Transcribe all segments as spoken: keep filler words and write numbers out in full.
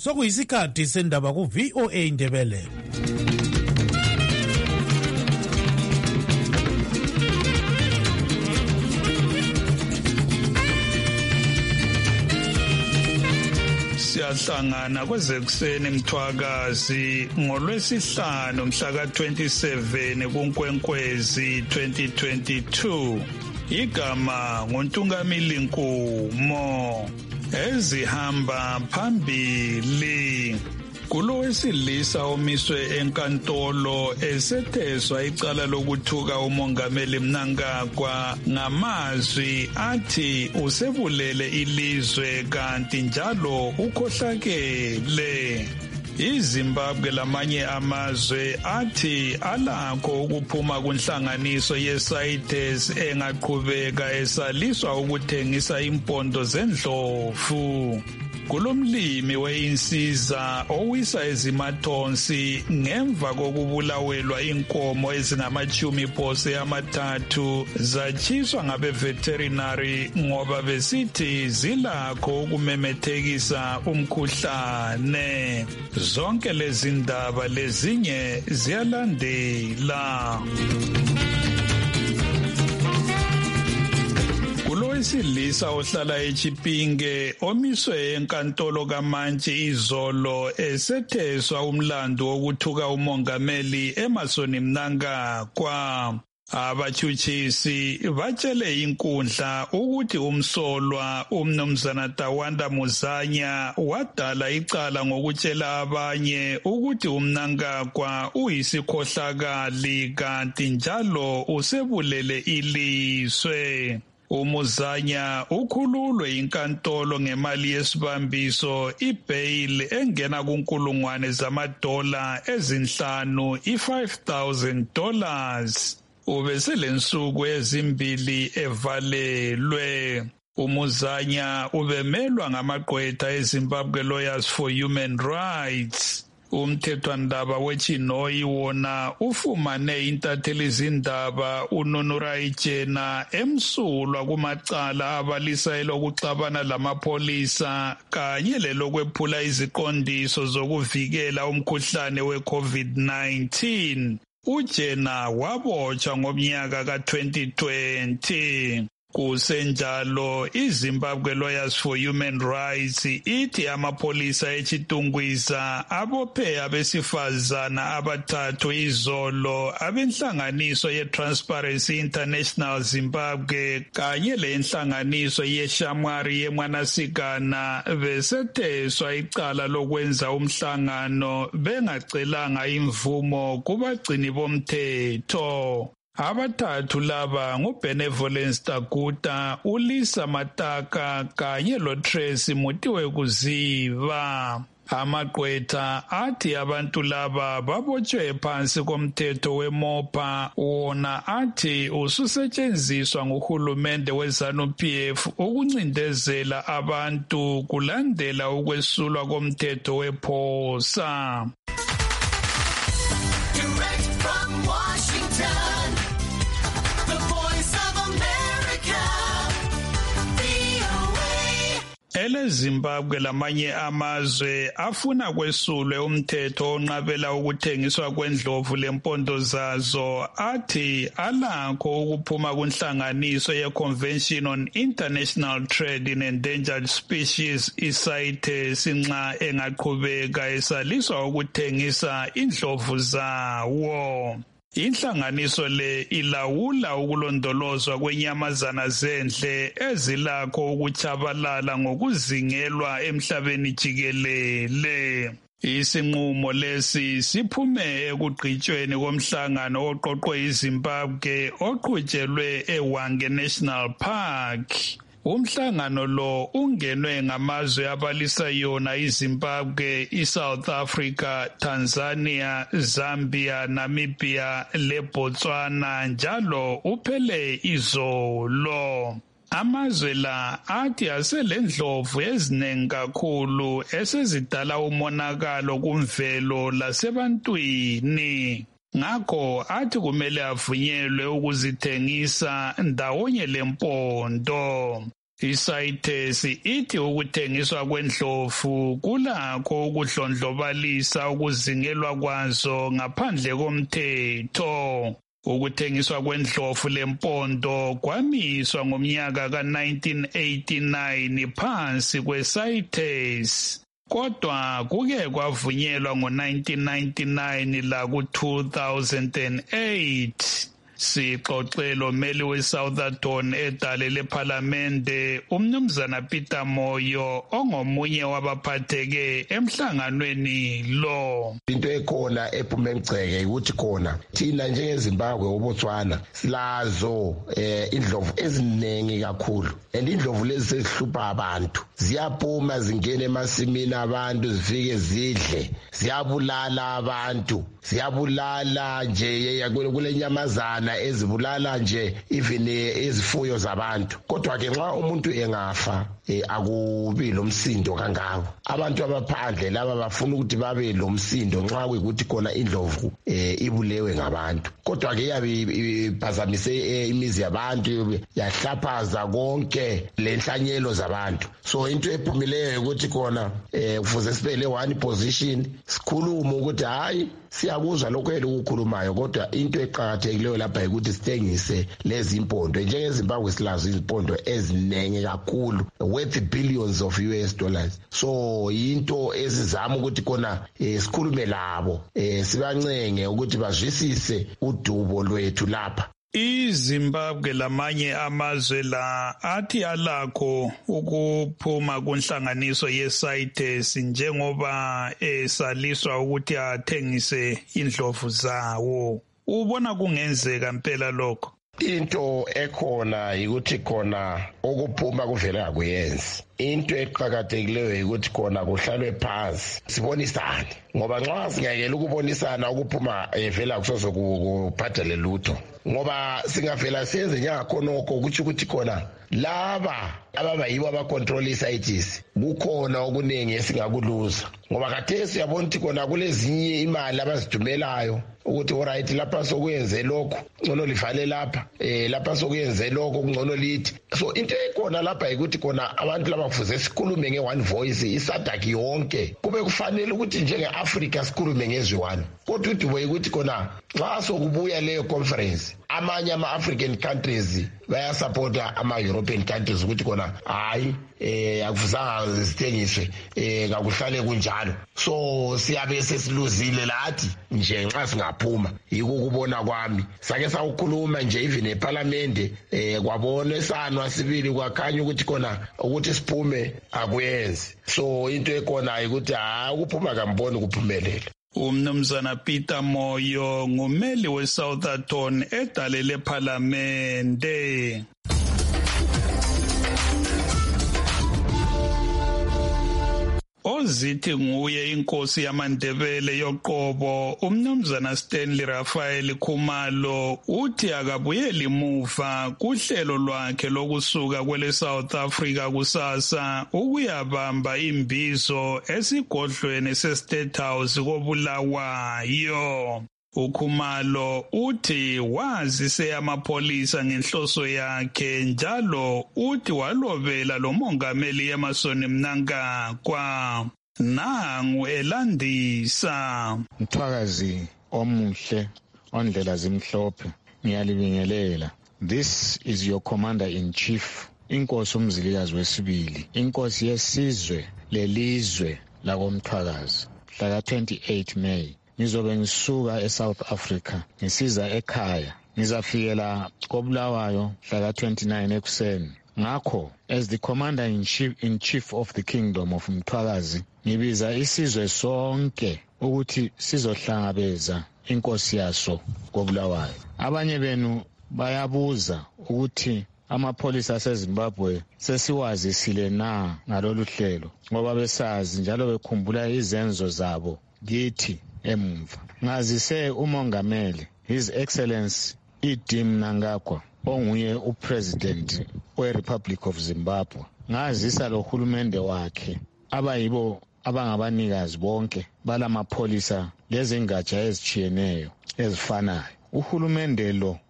Sokuyisikhathi sendaba ku V O A Ndebele. Siyahlangana kwezekuseni Mthwakazi ngolwesihlanu mhla ka twenty-seven kuNkwenkwezi twenty twenty-two. Igama nguNtungamili Nkumo. Ezihamba phambili. Kulo wesilisa omiswe enkantolo esetheswa icala lokuthuka umongameli Mnangagwa ngamazwi athi usebulele ilizwe kanti njalo ukhohlakele. iZimbabwe lamanye amazwe athi alakho ukuphuma kunhlanganiso yeSAITES engaqhubeka esaliswa ukuthengisa impondo zendlovu. Kulomlimi weinsiza owisa ezimathonsi ngemva kokubulawelwa inkomo ezingamachumi phose amathathu zachiswa ngabe veterinary ngoba besithi zilakho ukumemethekisa umkhuhlane. Zonke lezi ndaba lezinye ziyalandela. Isilisa ohlala eChipinge omiswe enkantolo kaMantshi izolo esetheswa umlando wokuthuka umongameli Emmerson Mnangagwa. Abachuchisi batshele inkundla ukuthi umsolwa umnumzana Tawanda Muzanya wadala icala ngokutshela abanye ukuthi uMnangagwa uyisikhohlakali kanti njalo usebulele ilizwe. Umuzanya ukhululwe inkantolo ngemali yesibambiso ibail engena kunkulungwane zamadola ezinhlanu i-five thousand dollars. Ubeselensuku ezimbili evalelwe. Umuzanya ubemelwa ngamagqwetha eZimbabwe Lawyers for Human Rights. Umthethwandaba weChinoyi wona ufumane intatheli zindaba uNonorai Jena emsulwa kumacala abalisa elokuxabana lamapolisa kanye lelokwephula iziqondiso zokuvikela umkhuhlane we-COVID nineteen. uJena wabotshwa ngomnyaka ka twenty twenty. Kusenjalo iZimbabwe Lawyers for Human Rights ithi amapolisa eChitungwiza abophe abesifazana abathathu izolo abenhlanganiso yeTransparency International Zimbabwe kanye lenhlanganiso yeShamwari yeMwanasikana besetheswa icala lokwenza umhlangano bengacelanga imvumo kubagcini bomthetho. Abathathu laba nguBenevolence Taguta, uLisa Mataka kanye loTracy Mutiwe Kuziva. Amagqwetha athi abantu laba babotshwe phansi komthetho weMopa wona athi ususetshenziswa nguhulumende weZANU-P F ukuncindezela abantu kulandela ukwesulwa komthetho wePhosa. Ele Zimbabwe lamanye amazwe afuna kwesulwe umthetho onqabela ukuthengiswa kwendlovu lempondo zazo athi alakho ukuphuma kunhlanganiso ye-Convention on International Trade in Endangered Species iSAITES nxa engaqhubeka esaliswa ukuthengisa indlovu zawo. Inhlanganiso le ilawula ukulondolozwa kwenyamazana zendle ezilakho ukuchabalala ngokuzingelwa emhlabeni jikelele. Isinqumo lesi siphume ekugqitshweni komhlangano oqoqwe iZimbabwe oqhutshelwe eHwange National Park. Umhlangano lo ungenwe ngamazwe abalisa yona iZimbabwe, iSouth Africa, Tanzania, Zambia, Namibia leBotswana njalo uphele izolo. Amazwe la athi aselendlovu eziningi kakhulu esezidala umonakalo kumvelo lasebantwini. Ngakho athi kumele avunyelwe ukuzithengisa ndawonye lempondo. ICITES ithi ukuthengiswa kwendlovu kulakho ukudlondlobalisa ukuzingelwa kwazo ngaphandle komthetho. Ukuthengiswa kwendlovu lempondo kwamiswa ngomnyaka ka nineteen eighty-nine phansi kweCITES. Kodwa kuke kwavunyelwa ngo nineteen ninety-nine la ku two thousand eight. Sixoxelo meli weSouthampton edale lePhalamende umnumzana Peter Moyo ongomunye wabaphatheke emhlanganweni lo. Into ekhona ephume emgceke ukuthi khona thina njengeZimbabwe oBotswana silazo eh indlovu eziningi kakhulu and indlovu lezi sezihlupha abantu ziyaphuma zingene emasimini abantu zifike zidle ziyabulala abantu ziyabulala nje kule nyamazana ezibulala nje even izifuyo zabantu. Kodwa ke nxa umuntu engafa akubi lomsindo kangako. Abantu abaphandle laba bafuna ukuthi babe lomsindo nxa kuyikuthi khona indlovu ibulewe ngabantu. Kodwa ke yabe iphazamise imizi yabantu yahlaphaza konke lenhlanyelo zabantu. So into ephumileyo ukuthi khona kufuze sibele one position sikhuluma ukuthi hayi siyakuzwa lokho elikukhulumayo kodwa into eqhakathekileyo lapha ukuthi sithengise lezi impondo. NjengeZimbabwe silazo izimpondo ezinenge kakhulu worth billions of U S dollars. So into esizama ukuthi khona sikhulume labo sibancenge ukuthi bazwisise udubo lwethu lapha. IZimbabwe lamanye amazwe la athi alakho ukuphuma kunhlanganiso yeCITES njengoba esaliswa ukuthi athengise indlovu zawo. Ubona kungenzeka impela lokho? Into ekhona ukuthi khona ukuphuma kuvela akuyenzi. Into eqhakathekileyo ukuthi khona kuhlalwe phansi sibonisane ngoba nxa singayekela ukubonisana ukuphuma evela kusozo kuphathele lutho ngoba singavela senze njengakhonokho ukuthi ukuthi khona laba ababayibo abacontrol iCITES kukhona okuningi esingakuluza ngoba khathesi uyabona ukuthi khona kulezinye imali abazidumelayo ukuthi alright lapha sokuyenze lokho ngcono livale lapha eh lapha sokuyenze lokho ngcono lithi. So into ekhona lapha ukuthi khona abantu laba kufuze sikhulume nge-one voice iSADC yonke kube kufanele ukuthi njenge-Africa sikhulume ngezwi one. Kodwa udubo ukuthi khona nxa sokubuya leyo conference amanye ama-African countries bayasupporta ama-European countries ukuthi khona hayi eh akufuzanga zithengiswe eh kakuhlale kunjalo. So siyabe sesiluzile lathi nje nxa singaphuma yiko kubona kwami sake sawukhuluma nje even eParliament eh kwabona sanwa sibili kwakhanya ukuthi khona ukuthi siphume akuyenzi. So into ekhona ukuthi ha ukuphuma kamboni kuphumelela. Umnumzana Peter Moyo ngumeli weSouthampton edale lePhalamende. Ozithi nguye inkosi yamaNdebele yoqobo umnumzana Stanley Raphael Khumalo uthi akabuyeli muva kuhlelo lwakhe lokusuka kwele South Africa kusasa ukuyabamba imbizo esigodlweni seState House koBulawayo. uKhumalo uthi wazise amapholisa ngenhloso yakhe njalo uthi walobela lo mongameli Emmerson Mnangagwa. Nangu elandisa. Mthwakazi omuhle ondlela zimhlophe ngiyalibingelela. This is your commander in chief, inkosi umzilikazi wesibili, inkosi yesizwe lelizwe lakoMthwakazi. Mhla twenty-eight May ngizobe ngisuka eSouth Africa ngisiza ekhaya, ngizafikela koBulawayo mhla twenty-nine ekuseni. Ngakho as the commander in chief in chief of the kingdom of Mthwakazi ngibiza isizwe sonke ukuthi sizohlangabeza inkosi yaso koBulawayo. Abanye benu bayabuza ukuthi amapholisa aseZimbabwe sesiwazisile na ngalolu hlelo ngoba besazi njalo bekhumbula izenzo zabo kithi emva. Ngazise umongameli His Excellency Idi Mnangagwa onguye upresident weRepublic of Zimbabwe. Ngazisa lo hulumende wakhe abayibo abangabanikazi bonke balamapholisa lezingatsha ezichiyeneyo ezifanayo. Uhulumende lo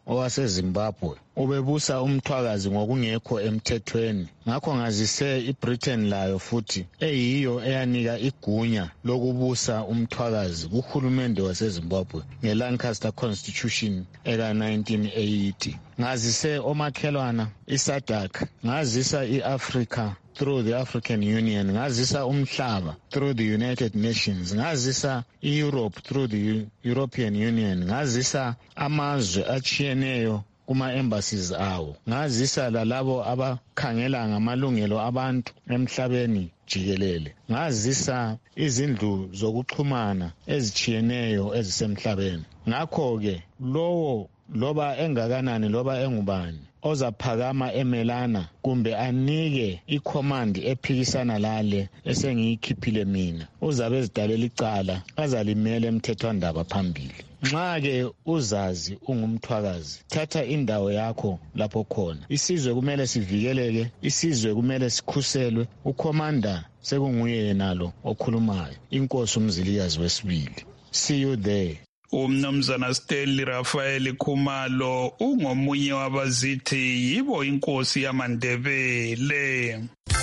owaseZimbabwe ubebusa umthwakazi ngokungekho emthethweni. Ngakho ngazise iBritain layo futhi eyiyo eyanika igunya lokubusa umthwakazi kuhulumende waseZimbabwe ngeLancaster Constitution eka nineteen eighty. Ngazise omakhelwana iSADC, ngazisa iAfrica through the African Union, ngazisa umhlaba through the United Nations, ngazisa iEurope through the European Union, ngazisa amazwe achiyeneyo kuma embassies awo, ngazisa lalabo abakhangela ngamalungelo abantu emhlabeni jikelele, ngazisa izindlu zokuxhumana ezichiyeneyo ezisemhlabeni. Ngakho ke lowo loba engakanani loba engubani ozaphakama emelana kumbe anike icommand ephikisana lale esengiyikhiphile mina uzabe ezidalela icala azalimela emthethwandaba phambili. Nxa ke uzazi ungumthwakazi, thatha indawo yakho lapho khona. Isizwe kumele sivikeleke, isizwe kumele sikhuselwe. Ukhomanda sekunguye yenalo okhulumayo, Inkosi uMzilikazi wesibili. See you there. Umnumzana Stanley Raphael Khumalo ungomunye wabazithi yibo inkosi yamaNdebele.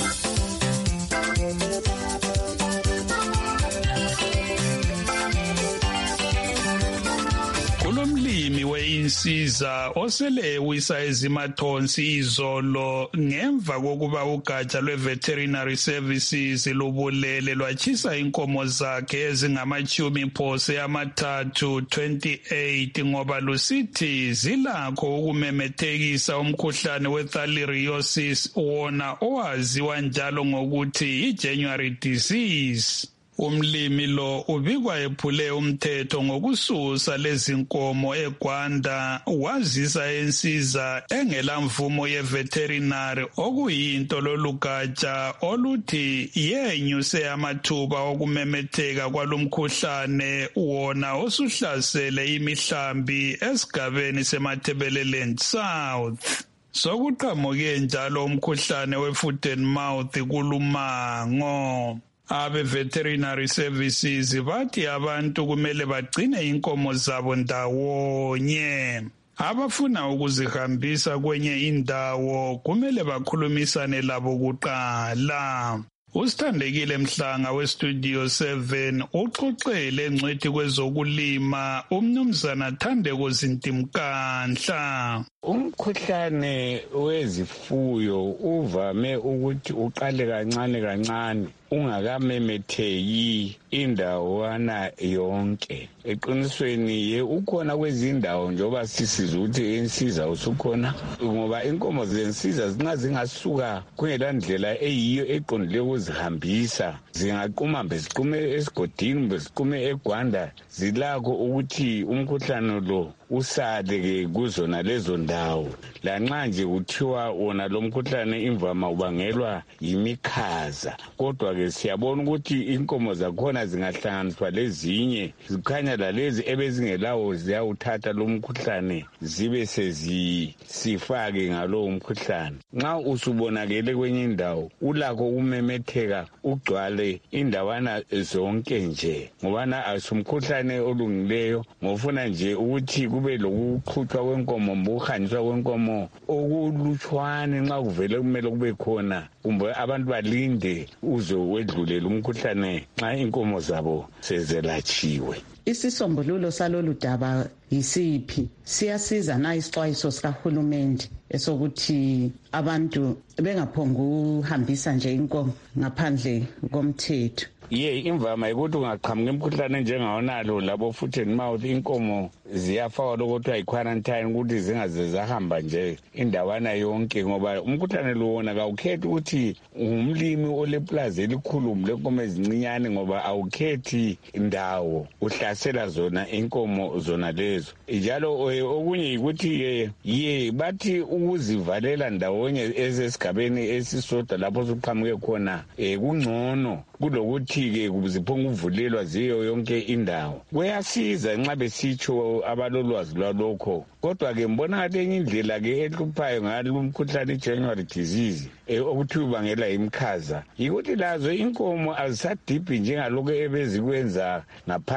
Kulomlimi weinsiza osele ewisa ezimathonsi izolo ngemva kokuba ugatsha lweveterinary services lubulele lwachisa inkomo zakhe ezingamachumi phose amathathu twenty-eight ngoba lusithi zilakho ukumemethekisa umkhuhlane wethaliariosis wona owaziwa njalo ngokuthi iJanuary disease. Umlimi lo ubikwa ephule umthetho ngokususa lezi nkomo eGwanda wazisa ensiza engela mvumo yeveterinary okuyinto lolugatsha oluthi yenyuse amathuba okumemetheka kwalomkhuhlane wona osuhlasele imihlambi esigabeni seMatabeleland South. Sokuqhamuke njalo umkhuhlane wefoot and mouth kulumango. Abe veterinary services bathi abantu kumele bagcine inkomo zabo ndawonye. Abafuna ukuzihambisa kwenye indawo kumele bakhulumisane labo kuqala. Usithandekile Mhlanga westudio seven uxoxele engcwethi kwezokulima umnumzana Thandeko Zintimkanhla. Umkhuhlane wezifuyo uvame ukuthi uqale kancane kancane ungakamemetheki indawana yonke. Eqinisweni ye ukhona kwezindawo njoba sisizwe ukuthi insiza usukhona ngoba inkomo zensiza zingazingasuka kungelandlela eyiyo eqondile ukuzihambisa zingaquma beziqume esigodini beziqume eGwanda zilakho ukuthi umkhuhlane lo usale ke kuzona lezo ndawo. Lanxa nje kuthiwa wona lo mkhuhlane imvama ubangelwa yimikhaza, kodwa ke siyabona ukuthi inkomo zakhona zingahlanganiswa lezinye zikhanya lalezi ebezingelawo ziyawuthatha lo mkhuhlane zibe sezisifake ngalo mkhuhlane. Nxa usubonakele kwenye indawo ulakho ukumemetheka ugcwale indawana zonke nje ngobana asumkhuhlane olungileyo ngofuna nje ukuthi kube lokuqhutshwa kwenkomo mbuhanjiswa kwenkomo okulutshwane nxa kuvele kumele kube khona kumbe abantu balinde uze wedlulele umkhuhlane nxa inkomo zabo sezelatshiwe. Isisombululo salolu daba yisiphi? Siyasiza na isixwayiso sikahulumende esokuthi abantu bengaphonga ukuhambisa nje inkomo ngaphandle komthetho? Ye imvama ukuthi ungaqhamuka imkhuhlane njengawonalo labo foot and mouth inkomo ziyafakwa lokuthiwa yi-quarantine ukuthi zingaze zahamba nje indawana yonke ngoba umkhuhlane lo wona kawukhethi ukuthi ngumlimi oleplazi elikhulu lenkomo ezincinyane ngoba awukhethi indawo uhlasela zona inkomo zona lezo. Njalo okunye yikuthi ye bathi ukuzivalela ndawonye esesigabeni esisodwa lapho suqhamuke khona kungcono kulokuthi ke kuziphonga uvulelwa ziyo yonke indawo. Kuyasiza nxa besitsho abalolwazi lwalokho, kodwa ke mbona ngathi enye indlela ke ehluphayo ngalo umkhuhlane iJanuary disease okuthi ubangela imikhaza yikuthi lazo inkomo azisadibhi njengalokho ebezikwenza ngaphambilini.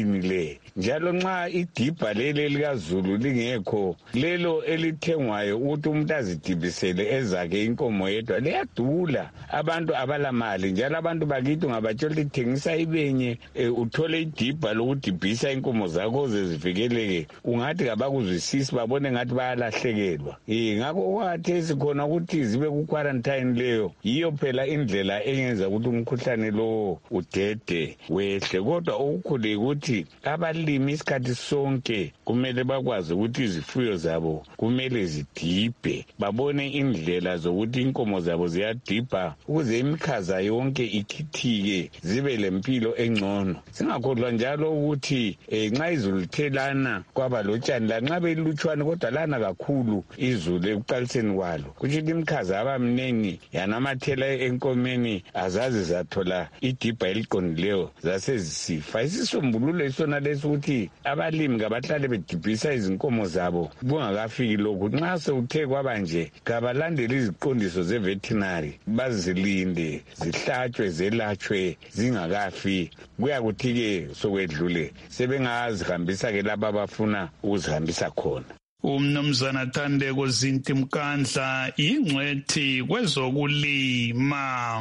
eliqinile. Njalo nxa idibha leli likaZulu lingekho, lelo elithengwayo ukuthi umuntu azidibisele ezakhe inkomo yedwa liyadula. Abantu abalamali, njalo abantu bakithi ngabatshela lithengisa ibenye e, uthole idibha lokudibhisa inkomo zakho zezivikeleke, ungathi kabakuzwisisi babone ngathi bayalahlekelwa. Eh ngakho kwathi sikhona ukuthi zibe ku quarantine leyo, yiyo phela indlela engenza ukuthi umkhuhlane lo udede wehle. Kodwa okukhulu ukuthi abalimi isikhathi sonke kumele bakwazi ukuthi izifuyo zabo kumele zidibhe, babone indlela zokuthi inkomo zabo ziyadibha ukuze imikhaza yonke ikhithike zibe lempilo engcono. Singakholwa njalo ukuthi eh, nxa izulu lithelana kwaba lotshani la nxa belutshwana kodwa lana kakhulu izulu ekuqaliseni kwalo, kuthi imikhaza abamnengi yanamathela enkomeni azazi zathola idibha eliqondileyo zasezisifa. Isisombululo isona lesukuthi abalimi kabahlale bedibhisa izinkomo zabo kungakafiki lokhu. Nxa sewuthe kwabanje kabalandele iziqondiso ze-veterinary, bazilinde zihlatshwe zelatshwe zingakafi. Kuyakuthi-ke sokwedlule sebengazihambisa-ke laba abafuna ukuzihambisa khona. Umnumzana Thandeko Zinti Mkandla ingcwethi kwezokulima.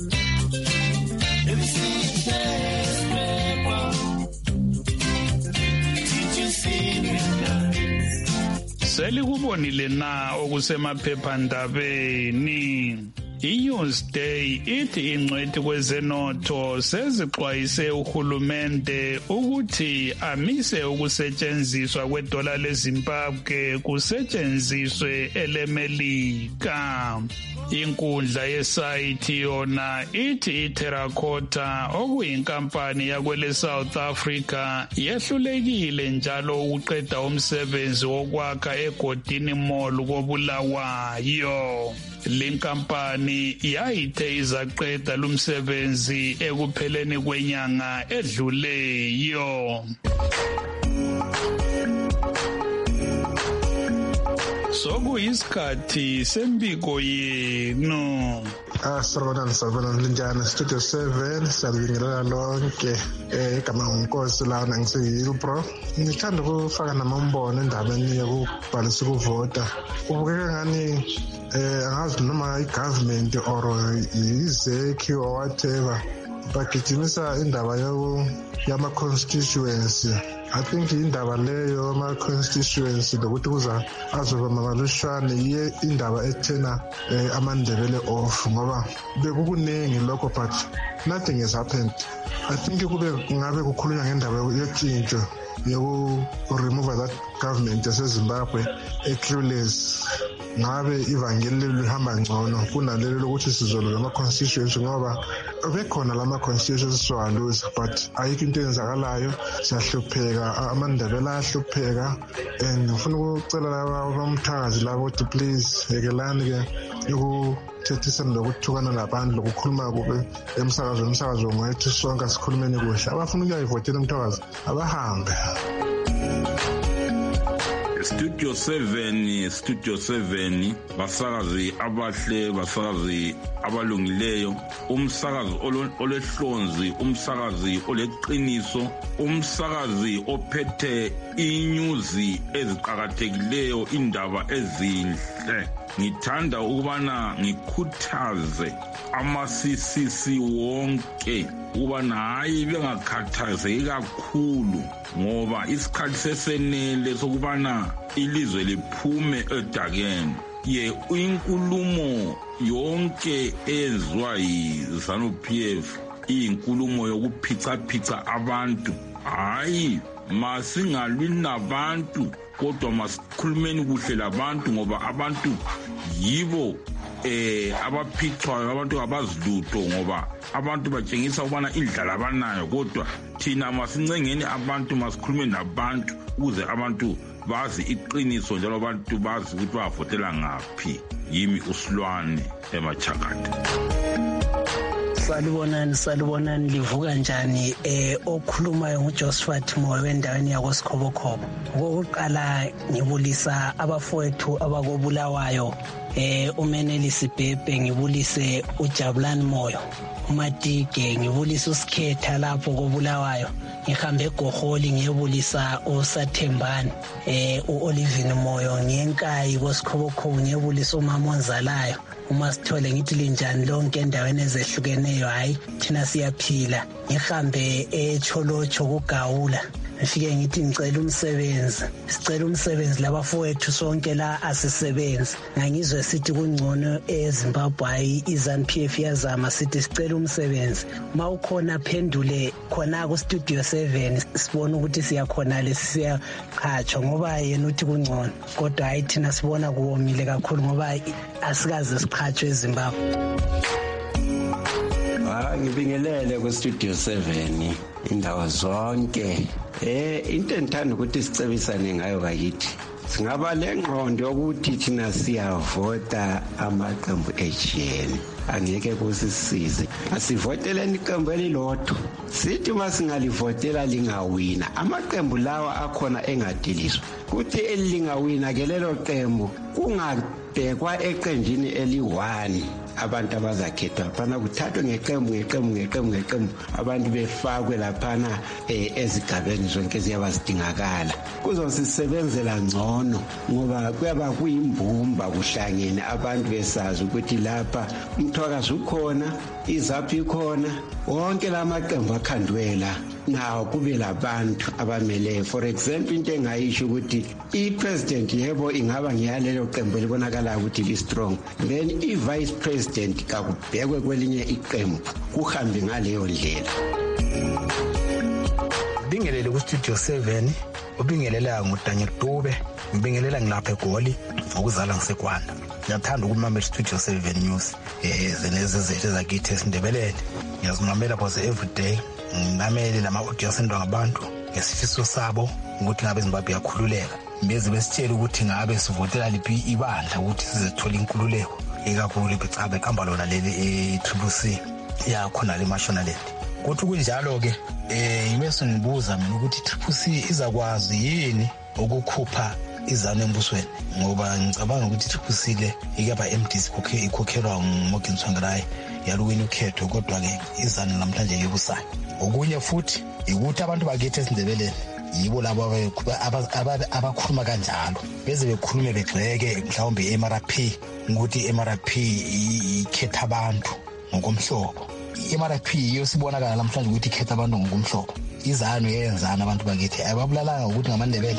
Selikubonile na okusemaphephandabeni? I-Newsday ithi ingcwethi kwezenotho sezixwayise uhulumende ukuthi amise ukusetshenziswa kwedola leZimbabwe kusetshenziswe elemelika. Inkundla yesayithi yona ithi iTerracotta okuyinkampani yakwele South Africa yehlulekile njalo ukuqeda umsebenzi wokwakha egodini mall koBulawayo. Lenkampani yayithe izaqeda lumsebenzi ekupheleni kwenyanga edluleyo. Sokuyisikhathi sembiko yenu. Ah, Sawubona Sawubona linjani Studio seven salibingelela lonke eh igama unkosi la ngisiyilpro. Ngithanda ukufaka namambono endabeni yokubhalisa ukuvota. Ubukeka ngani eh angazi noma i-government or izeki or whatever bagijimisa indaba yama constituency. I think indaba leyo ama constituency lokuthi kuza azoba malushwane iye indaba ethena eh, amandebele off ngoba bekukuningi lokho but nothing has happened. I think kube ngabe kukhulunywa ngendaba yotshintsho yoku remove that government yaseZimbabwe eclueless. Ngabe ivangeli lihamba ngcono kunalelo lokuthi sizolwa ama constituency ngoba bekhona lama constituencies siwaluza but ayikho into eyenzakalayo. Siyahlupheka, amandebele ahlupheka, and ngifuna ukucela laba bomthakazi labo ukuthi please yekelani ke ukuthethisana lokuthukana nabantu lokukhuluma kube emsakazweni emsakazo ngwethu sonke sikhulumeni kuhle. Abafuna ukuyivotela umthakazi abahambe. Studio seven, Studio seven, basakazi abahle, basakazi abalungileyo, umsakazi olehlonzi, umsakazi oleqiniso, umsakazi ophethe inyuzi eziqhakathekileyo, indaba ezinhle. Ngithanda ukubana ngikhuthaze ama-C C C wonke ukubana hayi bengakhathazeki kakhulu ngoba isikhathi sesenele sokubana ilizwe liphume edakeni. Ye inkulumo yonke eyenziwa yi-ZANU-P F iyinkulumo yokuphica-phica abantu. Hayi masingalwi nabantu kodwa masikhulumeni kuhle labantu ngoba abantu yibo eh abaphicwayo, abantu abazilutho ngoba abantu batshengisa ukubana indlela abanayo. Kodwa thina masincengeni abantu, masikhulume nabantu ukuze abantu bazi iqiniso njalo abantu bazi ukuthi bavotela ngaphi. Yimi uSilwane eMachakade. Salibonani salibonani livuka njani eh okhulumayo nguJosephat Moyo endaweni yakoSkhobokhobo. Ngokuqala ngibulisa abafowethu abakobulawayo eh umeneli Sibhebhe, ngibulise uJabulani Moyo, uMatige, ngibulisa uSikhetha lapho koBulawayo, ngihambe eGoholi ngiyebulisa uSathembani, eh uOlivine Moyo, ngiyenkayi koSikhobokhobo ngiyebulisa uMama Onzalayo. Uma sithole ngithi linjani lonke endaweni ezehlukeneyo, hayi thina siyaphila. Ngihambe eCholocho kuGawula, ngifike ngithi ngicela umsebenzi, sicela umsebenzi labafowethu sonke la asisebenzi. Ngangizwe sithi kungcono eZimbabwe, hayi iZANU-P F yazama sithi sicela umsebenzi. Uma ukhona phendule khona ku Studio seven, sibona ukuthi siyakhona lesiyaqhatshwa ngoba yena uthi kungcono, kodwa hayi thina sibona kuwomile kakhulu ngoba asikaze siqhatshwe eZimbabwe. Ah, ngibingelele ku Studio seven indawo zonke. Eh into engithanda ukuthi sicebisane ngayo kayithi, singaba lengqondo yokuthi thina siyavota amaqembu ejeni, angeke kusisize. Asivoteleni iqembu elilodwa, sithi masingalivotela lingawina, amaqembu lawa akhona engadiliswa, kuthi elingawina ke lelo qembu kungabhekwa eqenjini eli-one. Abantu abazakhethwa phana kuthathwe ngeqembu ngeqembu ngeqembu ngeqembu, abantu befakwe laphana ezigabeni zonke ziyabazidingakala. Kuzosisebenzela ngcono ngoba kuyaba kuyimbumba kuhlangene abantu besazi ukuthi lapha umthwakazi ukhona, izaphi ikhona, wonke lamaqembu akhandwela nawo kube labantu abamele. For example, into engayisho ukuthi i-president yebo ingaba ngiyalelo qembu elibonakala ukuthi li-strong, then i-vice president kakubhekwe kwelinye iqembu, kuhambe ngaleyo ndlela. Bingelele ku Studio seven, ubingelela nguDaniel Dube, ngibingelela ngilapha eGoli, ukuzala ngisekwanda. Ngiyathanda ukumamela Studio seven News eh zeneze zethu zakithi esiNdebelele. Ngiyazimamela phose every day, nginamele lama audio sendwa ngabantu ngesifiso sabo ukuthi ngabe Zimbabwe yakhululeka. Beze besitshela ukuthi ngabe sivotela liphi ibandla ukuthi sizithola inkululeko, ikakhulu iBicabe kamba lona leli e-Triple C yakhona le Mashonaland. Kuthi kunjalo ke eh imese ngibuza mina ukuthi i-Triple C izakwazi yini ukukhupha iZANU embusweni, ngoba ngicabanga ukuthi i-Triple C le ikaba M D C ikhokhelwa nguMorgan Tsvangirai yaluwina ukhetho, kodwa ke iZANU namhlanje libusayo. Okunye futhi ukuthi abantu bakithi esiNdebeleni yibo labo abakhuluma kanjalo, beze bekhulume begxeke mhlawumbe i-M R P ukuthi i-M R P ikhetha abantu ngokomhlobo. I-M R P iyo sibonakala namhlanje ukuthi ikhetha abantu ngokomhlobo. iZANU yenzana abantu bakithi ababulalanga ukuthi ngamaNdebele.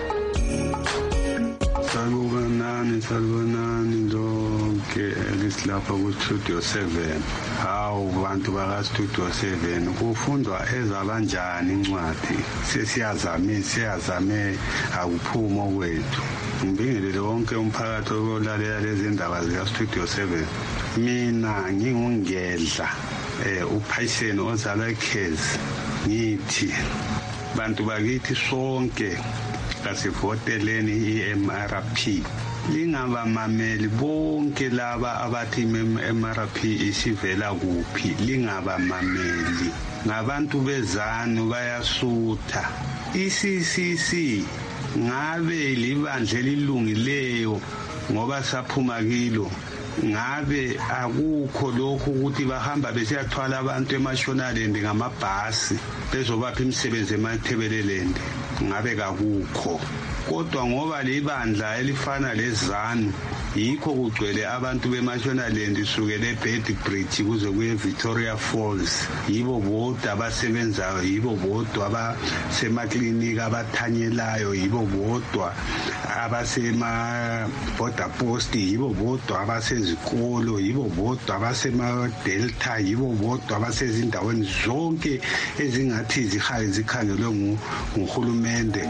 Salubonani, salubonani zonke lisilapha ku Studio seven. Hawu bantu baka Studio seven, kufundwa ezabanjani incwadi. Sesiyazame siyazame akuphuma kwethu. Ngibingelele wonke umphakathi olalela lezi ndaba zika Studio seven. Mina ngingungedla eh uPhaiseni ozala eKhezi, ngithi bantu bakithi sonke kasivoteleni i-M R P. Lingabamameli bonke laba abathi i-M R P isivela kuphi, lingabamameli. Ngabantu beZANU bayasutha. I-C C C ngabe libandla elilungileyo ngoba saphuma kilo, ngabe akukho lokhu ukuthi bahamba besiyathwala abantu eMashonaland ngamabhasi bezobapha imisebenzi eMathebeleland, ngabe kakukho. Kodwa ngoba libandla elifana leZANU yikho kugcwele abantu beMashonaland sukele eBedbridge kuze kuye Victoria Falls, yibo bodwa abasebenzayo, yibo bodwa abasemaklinika abathanyelayo, yibo bodwa abasema border post, yibo bodwa abasezikolo, yibo bodwa abasema Delta, yibo bodwa abasezindaweni zonke ezingathi zihaye zikhangelwe nguhulumende.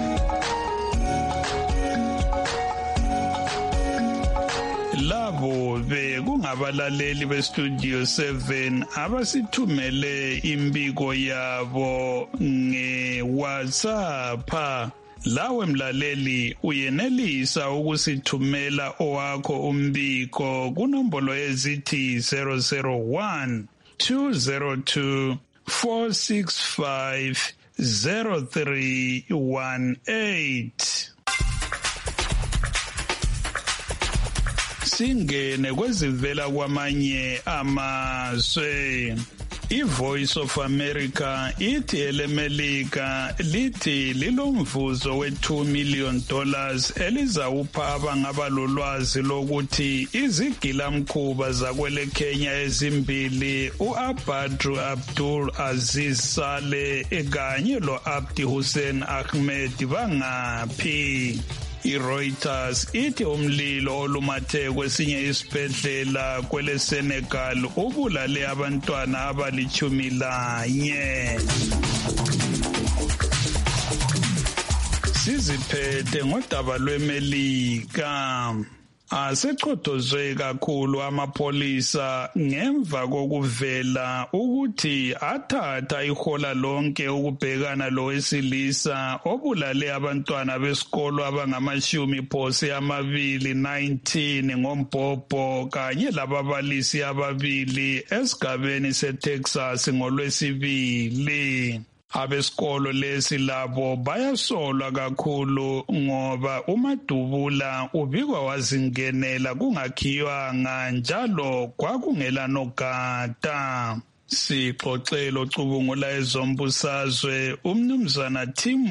Labo be kungabalaleli beStudio seven abasithumele imbiko yabo nge-WhatsApp. Lawe mlaleli uyenelisa ukusithumela owakho umbiko kunombolo ezithi zero zero one two zero two four six five zero three one eight. singene kwezivela kwamanye amazwe. I-Voice of America ithi elemelika lithi lilomvuzo we-two million dollars elizawupha abangaba lolwazi lokuthi izigilamkhuba zakwele Kenya ezimbili u-Abadru Abdul Aziz Saleh kanye lo-Abdi Hussein Ahmed bangaphi. I-Reuters ithi umlilo olumathe kwesinye isibhedlela kwele Senegal ubulale abantwana abalichumi lanye. Siziphethe ngodaba lwemelika. Asechodozwe kakhulu amapolisa ngemva kokuvela ukuthi athatha ihola lonke ukubhekana lowesilisa obulale abantwana besikolo abangamashumi phose amabili nineteen ngombhobho kanye lababalisi ababili esigabeni seTexas ngolwesibili. Abesikolo lesi labo bayasolwa kakhulu ngoba uMadubula ubikwa wazingenela kungakhiwanga njalo kwakungela nogada. Sixoxelo cubungula ezombusazwe umnumzana Tim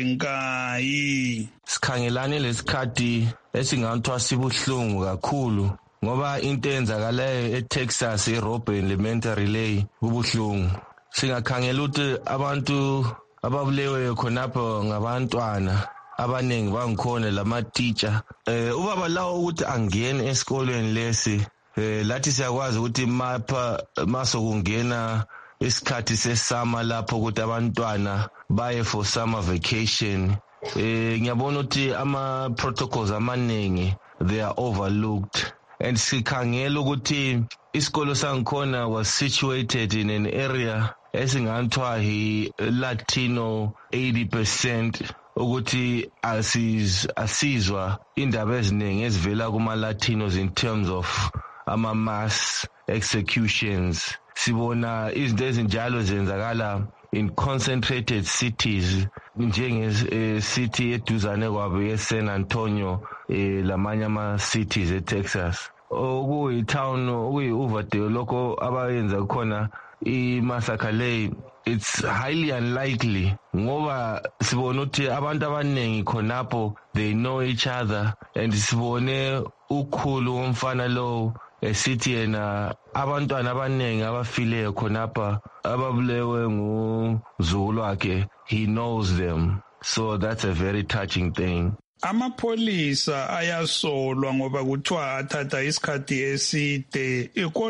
Moringai. Sikhangelane lesikhathi esingathwa sibuhlungu kakhulu ngoba into enzakalayo eTexas eRobben Elementary Lay kubuhlungu. Singakhangela ukuthi abantu ababulewe khonapho ngabantwana abaningi bangikhona lama teacher eh ubaba lawo ukuthi angene esikolweni lesi eh lathi siyakwazi ukuthi mapha masokungena isikhathi sesama lapho ukuthi abantwana baye for summer vacation eh ngiyabona ukuthi ama protocols amaningi they are overlooked. And sikhangela ukuthi isikolo sangikhona was situated in an area esingathwa hi Latino eighty percent ukuthi asiz asizwa indaba eziningi ezivela kuma Latinos in terms of ama mass executions. Sibona izinto ezinjalo zenzakala in concentrated cities njenge city eduzane kwabe eSan Antonio eh lamanye ama cities eTexas. Okuyi town okuyi overdale lokho abayenza khona i-massacre le, it's highly unlikely ngoba sibona ukuthi abantu abaningi khonapho they know each other and sibone ukhulu womfana lo esithi yena abantwana abaningi abafileyo khonapha ababulewe nguzulu wakhe he knows them, so that's a very touching thing. Amapolisa ayasolwa ngoba kuthiwa athatha isikhathi eside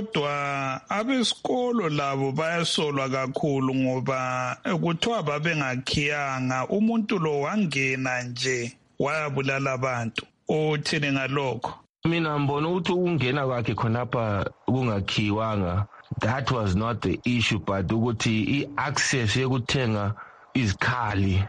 kodwa abesikolo labo bayasolwa kakhulu ngoba kuthiwa babengakhiyanga umuntu lo wangena nje wayabulala abantu. Uthini ngalokho? Mina mbona ukuthi ungena kwakhe khonapha kungakhiwanga, that was not the issue, but ukuthi i-access yokuthenga izikhali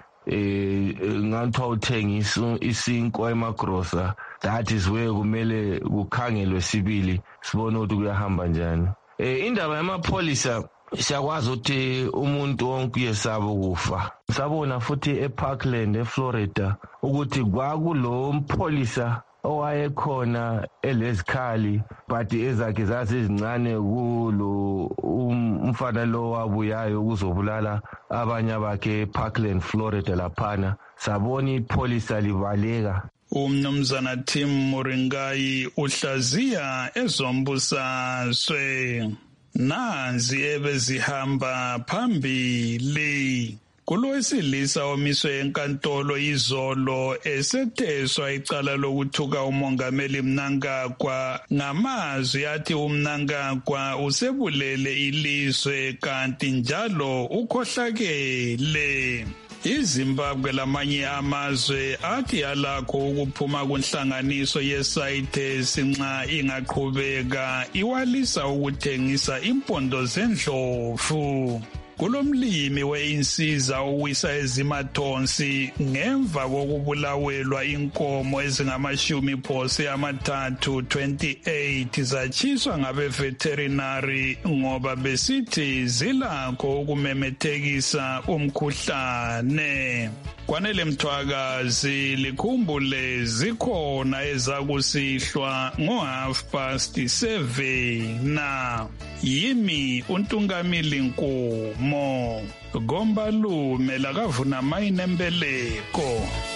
eh ngathiwa uthengisa isinkwa emagrosa, that is where kumele kukhangelwe sibili sibone ukuthi kuyahamba njani. Eh indaba yamapolisa siyakwazi ukuthi umuntu wonke uyesaba ukufa. Sabona futhi eParkland eFlorida ukuthi kwakulo mpolisa owayekhona elezikhali but ezakhe zazizincane kulo umfana lo wabuyayo ukuzobulala abanye abakhe eParkland Florida laphana. Sabona ipolisa livaleka. Umnumzana Tim Moringai uhlaziya ezombusazwe. Nanzi ebezihamba phambili. Kulowesilisa omiswe enkantolo izolo esetheswa icala lokuthuka umongameli Mnangagwa ngamazwi athi uMnangagwa usebulele ilizwe kanti njalo ukhohlakele. iZimbabwe lamanye amazwe athi alakho ukuphuma kunhlanganiso yeSAITES nxa ingaqhubeka iwalisa ukuthengisa impondo zendlovu. Kulomlimi weinsiza uwisa ezimathonsi ngemva kokubulawelwa inkomo ezingamashumi phose amathathu twenty-eight zachiswa ngabe veterinary ngoba besithi zilakho ukumemethekisa umkhuhlane. Kwanele Mthwakazi likhumbule zikhona ezakusihlwa ngo half past seven na yimi uNtungamili Nkomo Gombalume lakavuna mayinembeleko.